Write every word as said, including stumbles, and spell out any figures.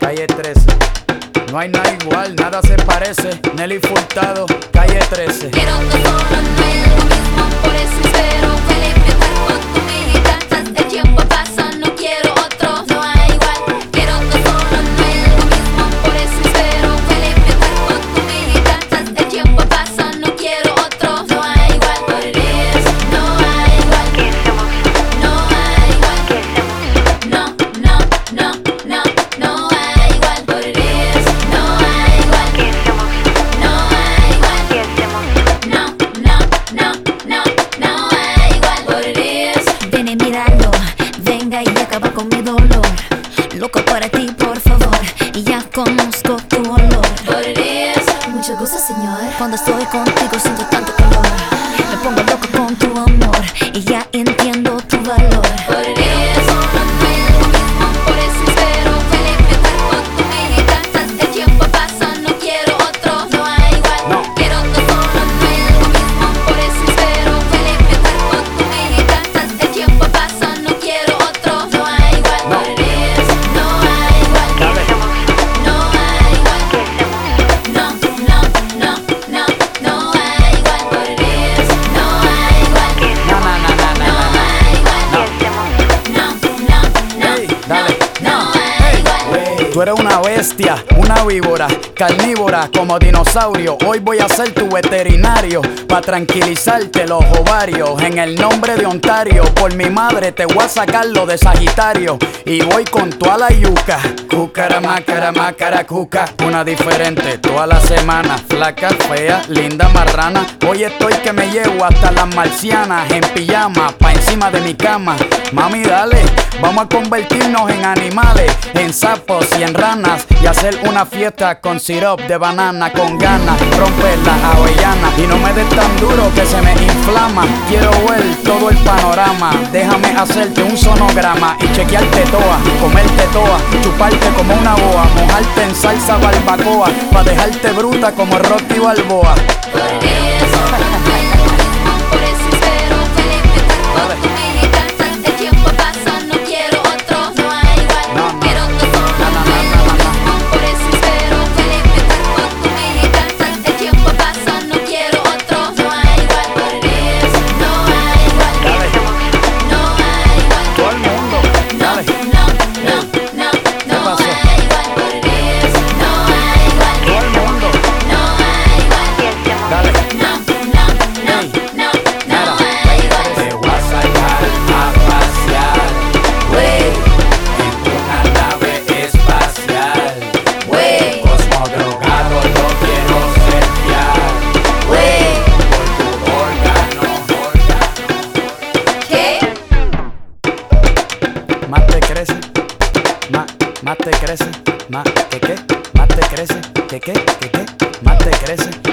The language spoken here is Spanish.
calle trece. No hay nada igual, nada se parece. Nelly Furtado, calle trece. Quiero tu solo, no es lo mismo, por eso espero que limpie tu cuerpo, tú me encantas. El tiempo pasa, no quiero otro, no hay igual. Quiero tu solo, no es lo mismo, por eso espero que limpie tu cuerpo, tú me encantas. El tiempo pasa, no quiero otro, no hay igual. What it is, no hay igual. ¿Qué hacemos? No hay igual. ¿Qué hacemos? No, no, no, no, no hay igual. What it is, no hay igual. ¿Qué hacemos? No hay igual. ¿Qué hacemos? No, no, no, no, no hay igual. What it is. Ven y míralo, venga y acaba con mi dolor. Loco para ti, por favor, y ya conozco tu olor. What it is. Mucho gusto, señor. Cuando estoy contigo siento tanto calor. Me pongo loco con tu amor y ya entiendo tu valor. What it is. No es lo mismo, por eso espero que limpie tu cuerpo, tú me encantas. El tiempo pasa, no quiero otro, no hay igual. No. Quiero tu solo, no es lo mismo, por eso espero que limpie tu cuerpo, tú me encantas. El tiempo pasa, no quiero otro, no hay igual. No. What it is. No hay igual. ¿Qué hacemos? No hay igual. ¿Qué hacemos? No, no, no, no, no hay igual. What it is. No hay igual. ¿Qué Na, hacemos? na, na, na, na, No na, na. hay igual. ¿Qué hacemos? No, no, no, Ey, dale. no hay igual. Tú eres una bestia, una víbora, carnívora como dinosaurio. Hoy voy a ser tu veterinario pa' tranquilizarte los ovarios. En el nombre de Ontario, por mi madre te voy a sacar lo de Sagitario. Y voy con toda la yuca. Cúcara, mácara, mácara, cuca. Una diferente toda la semana. Flaca, fea, linda, marrana. Hoy estoy que me llevo hasta las marcianas. En pijama, pa' encima de mi cama. Mami, dale, vamos a convertirnos en animales, en sapos y en ranas, y hacer una fiesta con syrup de banana, con ganas, romper las avellanas. Y no me des tan duro que se me inflama. Quiero ver todo el panorama. Déjame hacerte un sonograma y chequearte toa, comerte toa, chuparte como una boa, mojarte en salsa barbacoa, pa' dejarte bruta como Rocky Balboa. What it is. Por eso espero que limpie tu cuerpo, tú me encantas. El tiempo pasa, no quiero otro, no hay igual. No, no. Quiero tu solo, No, no, no es no, lo no, no. mismo, por eso espero que limpie tu cuerpo, tú me encantas. El tiempo pasa, no quiero otro, no hay igual. What it is. No hay igual. ¿Qué hacemos? No hay igual. Todo el mundo, No, dale. no, no, no, no pasó? hay igual. What it is. No hay igual. Todo el mundo, No hay igual. ¿Qué hacemos? dale. No, no, no, Ey. no, Mira, no hay igual. te voy a sacar a pasear, Wey, en una nave espacial. wey, Cosmo drogado, yo quiero setear wey. por tu órgano, órgano. ¿Qué? Más te crece, más, más te crece, más que qué, más te crece, que qué, que qué, más te crece.